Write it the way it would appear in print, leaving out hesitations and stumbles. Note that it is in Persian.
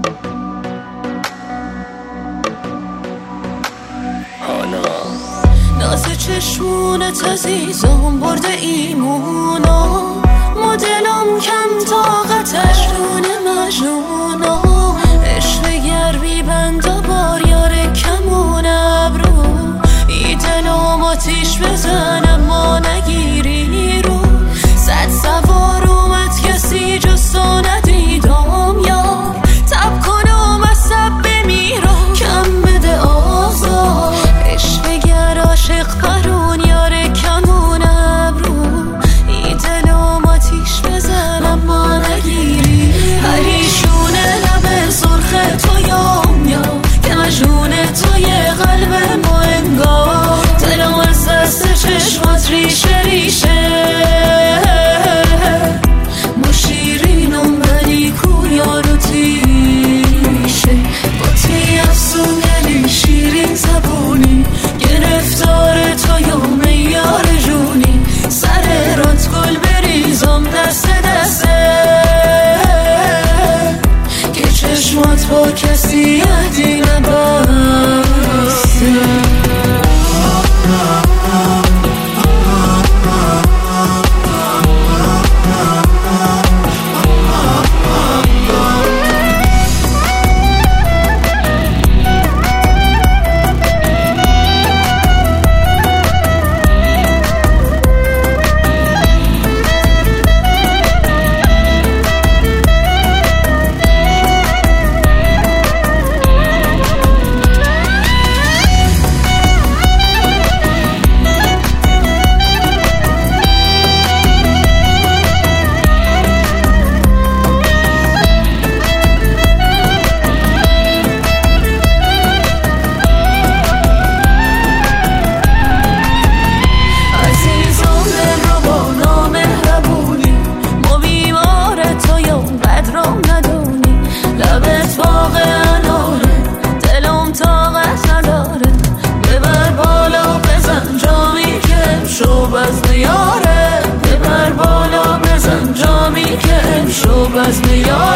ناز چشمونت عزیزم برده ایمونا، مدلم کم طاقتش دون مجنونا. عشق گرمی بند و بار یار کمون ابرو، ای دلم آتیش بزن اما نگیری رو. صد سوار اومد کسی جز تو ندیدم یار، تب کنم از سب بمیرم کم بده آزار. عشق گر عاشق پرون یار کمون ابرو، ای دلم آتیش بزن اما نگیری. پریشونه لب سرخ تو یام یا که مجنون توی قلب ما انگار. دلم از دست چشمات ریشه ریشه، ما شیرینم ولی کو یارو تیشه. با تی افسونگری شیرین زبونی، گرفتار تو یا میار جونی. سر رات گل بریزم دست دسته، که چشمات با کسی عهدی نبسته. بزن یاره ببر بالا بزن جامی که امشو بزن یاره.